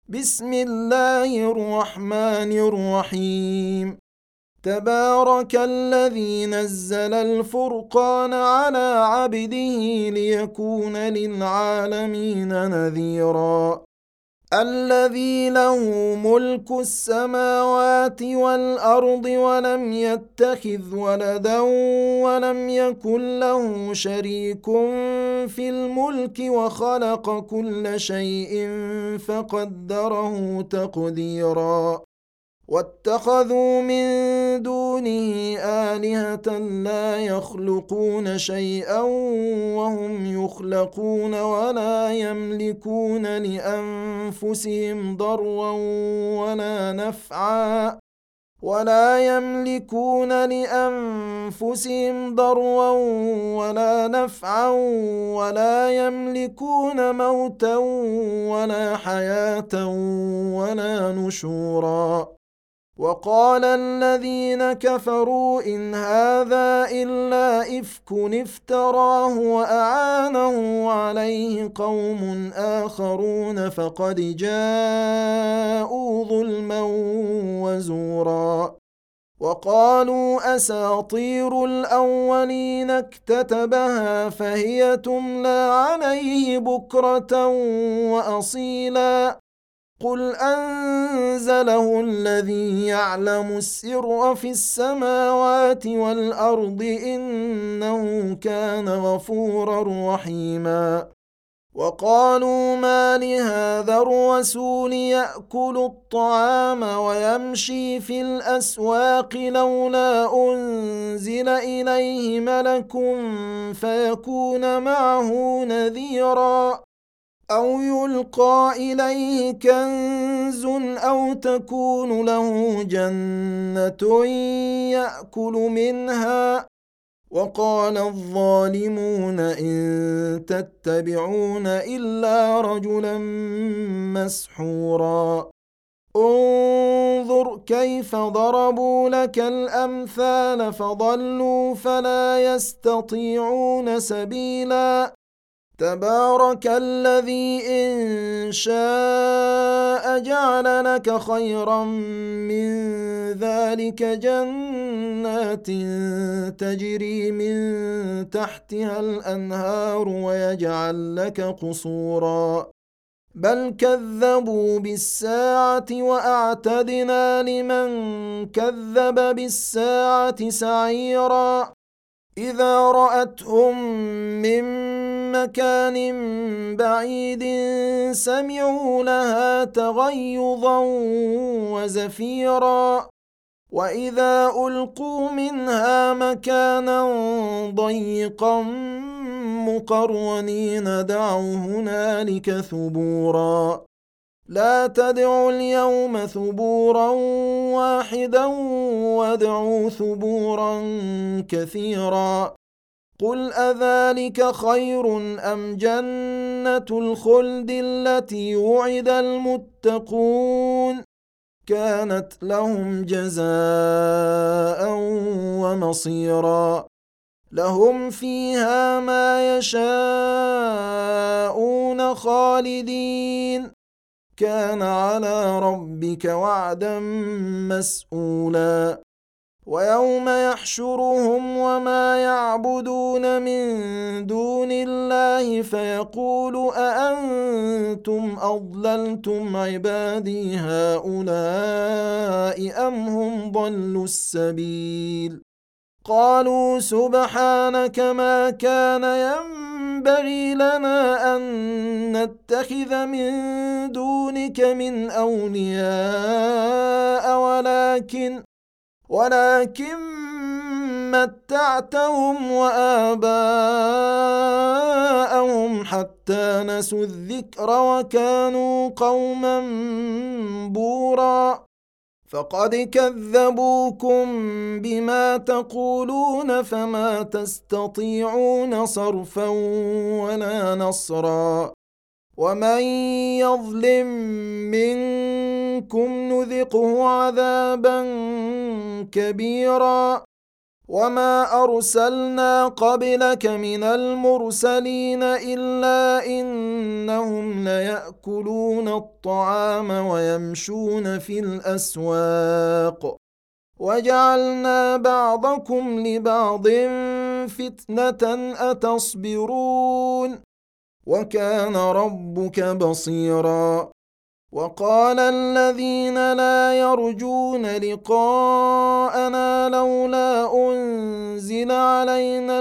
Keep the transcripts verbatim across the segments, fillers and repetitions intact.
بسم الله الرحمن الرحيم. تبارك الذي نزل الفرقان على عبده ليكون للعالمين نذيرا. الذي له ملك السماوات والأرض ولم يتخذ ولدا ولم يكن له شريك في الملك وخلق كل شيء فقدره تقديرا. واتخذوا من دونه آلهة لا يخلقون شيئا وهم يخلقون ولا يملكون لأنفسهم ضرا ولا نفعا ولا يملكون لأنفسهم ضرا ولا نفعا ولا يملكون موتا ولا حياة ولا نشورا. وقال الذين كفروا إن هذا إلا إفك افتراه وأعانه عليه قوم آخرون فقد جاءوا ظلما وزورا. وقالوا أساطير الأولين اكتتبها فهي تملى عليه بكرة وأصيلا. قل أنزله الذي يعلم السر في السماوات والأرض إنه كان غفورا رحيما. وقالوا ما لهذا الرسول يأكل الطعام ويمشي في الأسواق لولا أنزل إليه ملك فيكون معه نذيرا أو يلقى إليه كنز أو تكون له جنة يأكل منها. وقال الظالمون إن تتبعون إلا رجلا مسحورا. انظر كيف ضربوا لك الأمثال فضلوا فلا يستطيعون سبيلا. تبارك الذي إن شاء جعل لك خيرا من ذلك جنات تجري من تحتها الأنهار ويجعل لك قصورا. بل كذبوا بالساعة وأعتدنا لمن كذب بالساعة سعيرا. إذا رأتهم من مكان بعيد سمعوا لها تغيظا وزفيرا. وإذا ألقوا منها مكانا ضيقا مقرنين دعوا هنالك ثبورا. لا تدعوا اليوم ثبورا واحدا وادعوا ثبورا كثيرا. قل أذلك خير أم جنة الخلد التي وعد المتقون كانت لهم جزاء ومصيرا. لهم فيها ما يشاءون خالدين كان على ربك وعدا مسئولا. ويوم يحشرهم وما يعبدون من دون الله فيقول أأنتم أضللتم عبادي هؤلاء أم هم ضلوا السبيل. قالوا سبحانك ما كان ينبغي لنا أن نتخذ من دونك من أولياء ولكن ولكن متعتهم وآباءهم حتى نسوا الذكر وكانوا قوما بورا. فقد كذبوكم بما تقولون فما تستطيعون صرفا ولا نصرا. ومن يظلم منكم نذقه عذابا كبيرا. وما أرسلنا قبلك من المرسلين إلا إنهم ليأكلون الطعام ويمشون في الأسواق وجعلنا بعضكم لبعض فتنة أتصبرون وكان ربك بصيرا. وقال الذين لا يرجون لقاءنا لولا أنزل علينا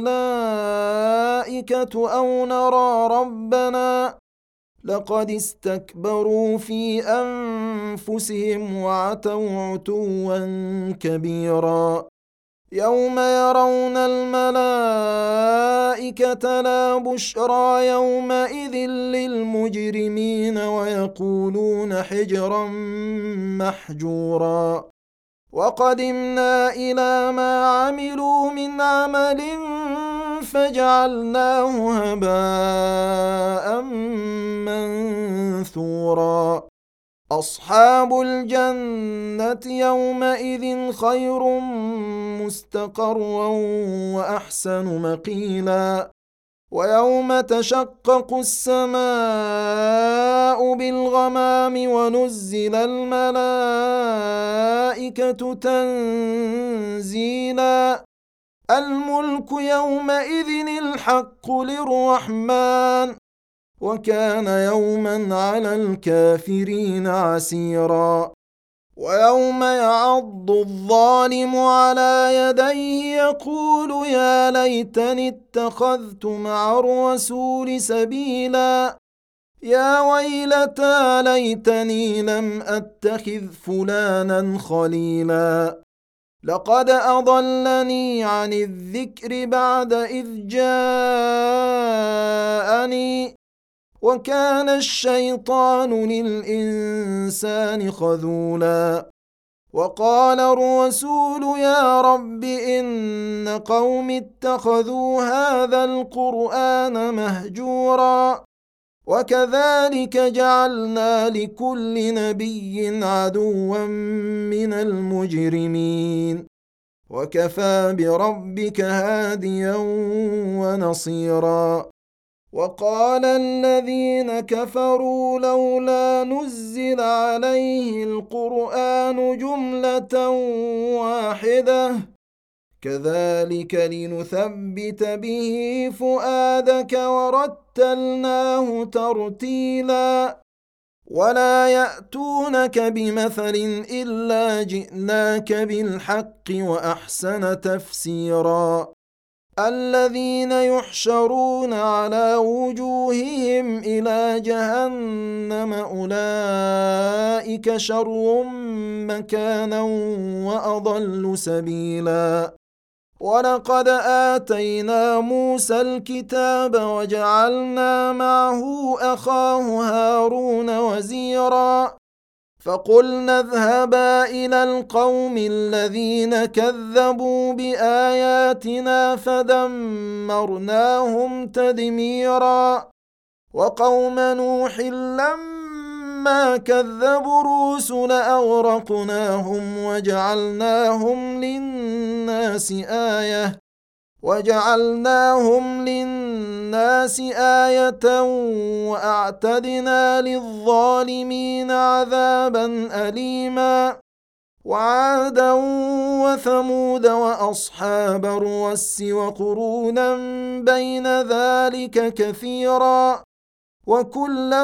الملائكة أو نرى ربنا لقد استكبروا في أنفسهم وعتوا عتوا كبيرا. يوم يرون الملائكة لا بشرى يومئذ للمجرمين ويقولون حجرا محجورا. وقدمنا إلى ما عملوا من عمل فجعلناه هباء منثورا. أصحاب الجنة يومئذ خير مستقرا وأحسن مقيلا. ويوم تشقق السماء بالغمام ونزل الملائكة تنزيلا. الملك يومئذ الحق للرحمن وكان يوما على الكافرين عسيرا. ويوم يعض الظالم على يديه يقول يا ليتني اتخذت مع الرسول سبيلا. يا ويلتى ليتني لم أتخذ فلانا خليلا. لقد أضلني عن الذكر بعد إذ جاءني وكان الشيطان للإنسان خذولا. وقال الرسول يا رب إن قوم اتخذوا هذا القرآن مهجورا. وكذلك جعلنا لكل نبي عدوا من المجرمين وكفى بربك هاديا ونصيرا. وقال الذين كفروا لولا نزل عليه القرآن جملة واحدة كذلك لنثبت به فؤادك ورتلناه ترتيلا. ولا يأتونك بمثل إلا جئناك بالحق وأحسن تفسيرا. الذين يحشرون على وجوههم إلى جهنم أولئك شر مكانا وأضل سبيلا. ولقد آتينا موسى الكتاب وجعلنا معه أخاه هارون وزيرا. فقلنا اذهبا إلى القوم الذين كذبوا بآياتنا فدمرناهم تدميرا. وقوم نوح لما كذبوا الرسل أغرقناهم وجعلناهم للناس آية وجعلناهم للناس آية وأعتدنا للظالمين عذابا أليما. وعادا وثمود وأصحاب الرس وقرونا بين ذلك كثيرا وكلا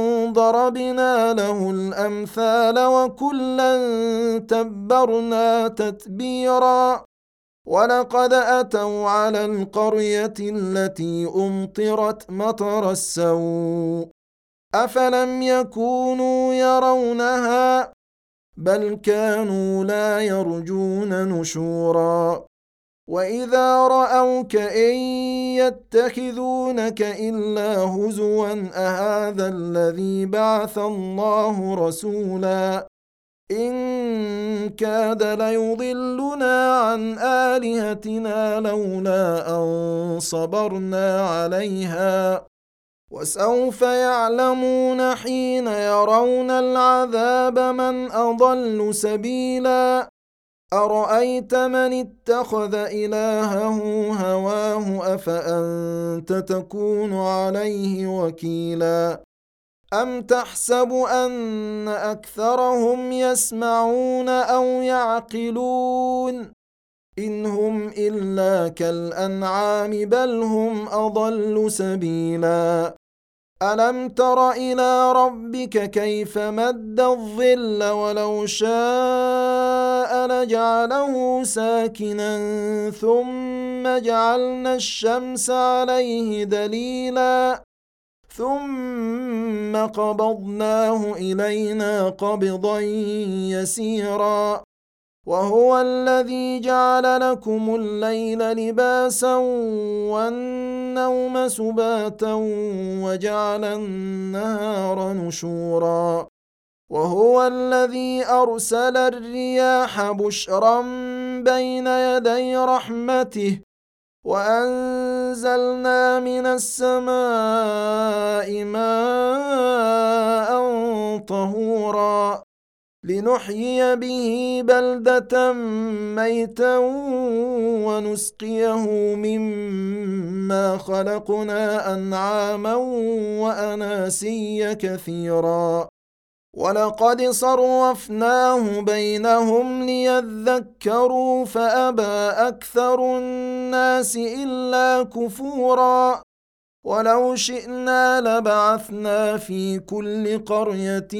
ضربنا له الأمثال وكلا تبرنا تتبيرا. ولقد أتوا على القرية التي أمطرت مطر السوء أفلم يكونوا يرونها بل كانوا لا يرجون نشورا. وإذا رأوك إن يتخذونك إلا هزوا أهذا الذي بعث الله رسولا إن كاد ليضلنا عن آلهتنا لولا أن صبرنا عليها وسوف يعلمون حين يرون العذاب من أضل سبيلا. أرأيت من اتخذ إلهه هواه أفأنت تكون عليه وكيلا أم تحسب أن أكثرهم يسمعون أو يعقلون إن هم إلا كالأنعام بل هم أضل سبيلا ألم تر إلى ربك كيف مد الظل ولو شاء لجعله ساكنا ثم جعلنا الشمس عليه دليلا ثم قبضناه إلينا قبضا يسيرا وهو الذي جعل لكم الليل لباسا والنوم سباتا وجعل النهار نشورا وهو الذي أرسل الرياح بشرا بين يدي رحمته وأنزلنا من السماء ماء طهورا لنحيي به بلدة ميتا ونسقيه مما خلقنا أنعاما وأناسيا كثيرا ولقد صرفناه بينهم ليذكروا فأبى أكثر الناس إلا كفورا ولو شئنا لبعثنا في كل قرية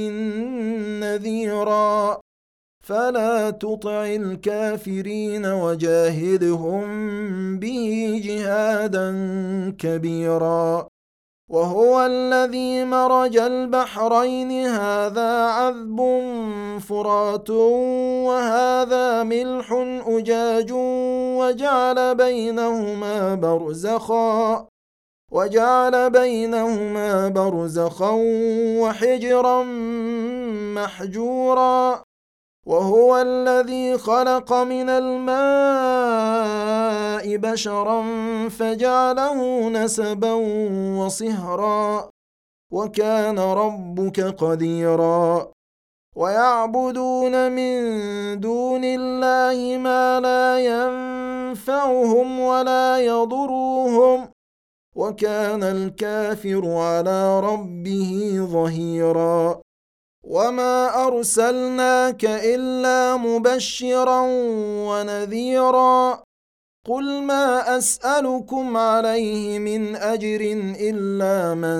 نذيرا فلا تطع الكافرين وجاهدهم به جهادا كبيرا وهو الذي مرج البحرين هذا عذب فرات وهذا ملح أجاج وجعل بينهما برزخا وجعل بينهما برزخا وحجرا محجورا وهو الذي خلق من الماء بشرا فجعله نسبا وصهرا وكان ربك قديرا ويعبدون من دون الله ما لا ينفعهم ولا يضرهم وكان الكافر على ربه ظهيرا وما أرسلناك إلا مبشرا ونذيرا قل ما أسألكم عليه من أجر إلا من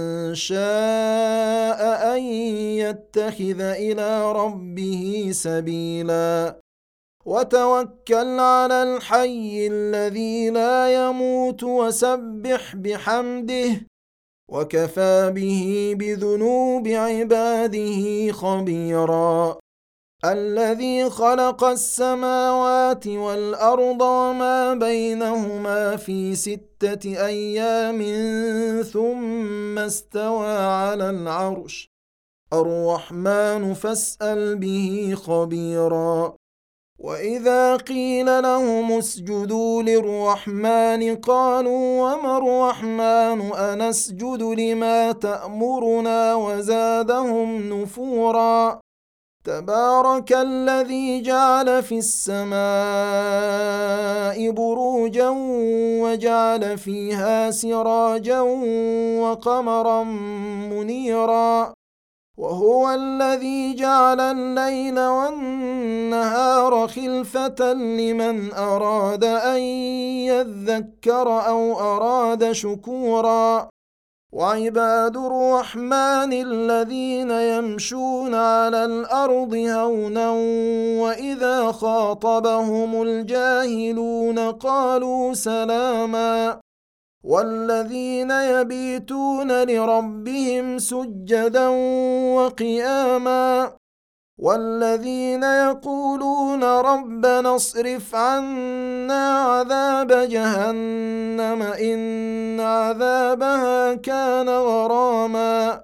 شاء أن يتخذ إلى ربه سبيلا وتوكل على الحي الذي لا يموت وسبح بحمده وكفى به بذنوب عباده خبيرا الذي خلق السماوات والأرض وما بينهما في ستة أيام ثم استوى على العرش الرحمن فاسأل به خبيرا وإذا قيل لهم اسجدوا للرحمن قالوا وما الرحمن أنسجد لما تأمرنا وزادهم نفورا تبارك الذي جعل في السماء بروجا وجعل فيها سراجا وقمرا منيرا وهو الذي جعل الليل والنهار خلفة لمن أراد أن يذكر أو أراد شكورا وعباد الرحمن الذين يمشون على الأرض هونا وإذا خاطبهم الجاهلون قالوا سلاما والذين يبيتون لربهم سجدا وقياما والذين يقولون ربنا اصرف عنا عذاب جهنم إن عذابها كان غراما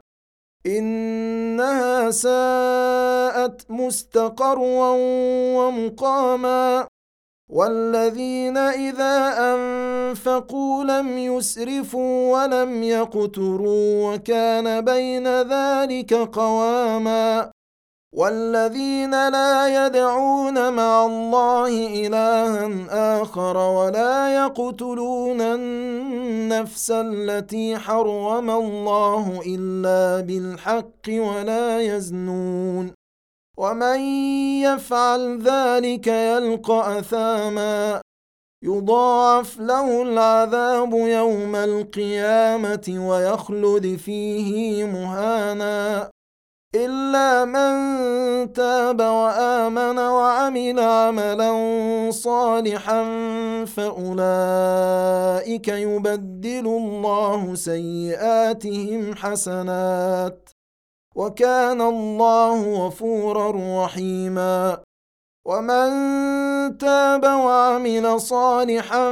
إنها ساءت مستقرا ومقاما والذين إذا أنفقوا لم يسرفوا ولم يقتروا وكان بين ذلك قواما والذين لا يدعون مع الله إلها آخر ولا يقتلون النفس التي حرم الله إلا بالحق ولا يزنون ومن يفعل ذلك يلقى أثاما يضاعف له العذاب يوم القيامة ويخلد فيه مهانا إلا من تاب وآمن وعمل عملا صالحا فأولئك يبدل الله سيئاتهم حسنات وكان الله غفورا رحيما ومن تاب وعمل صالحا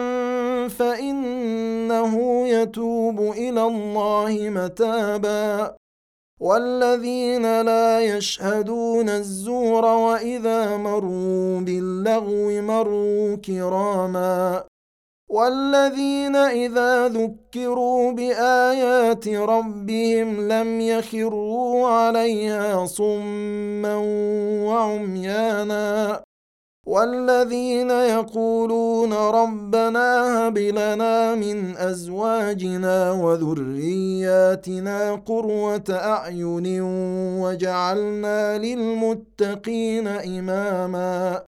فإنه يتوب إلى الله متابا والذين لا يشهدون الزور وإذا مروا باللغو مروا كراما والذين إذا ذكروا بآيات ربهم لم يخروا عليها صما وعميانا والذين يقولون ربنا هب لنا من أزواجنا وذرياتنا قرة أعين وجعلنا للمتقين إماما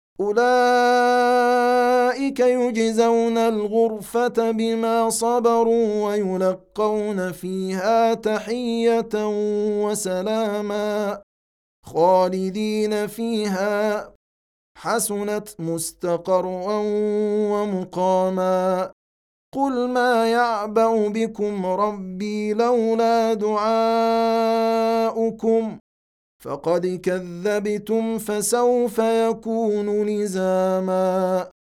أولئك يجزون الغرفة بما صبروا ويلقون فيها تحية وسلاما خالدين فيها حسنت مستقرا ومقاما قل ما يعبأ بكم ربي لولا دعاؤكم فقد كذبتم فسوف يكون لزاما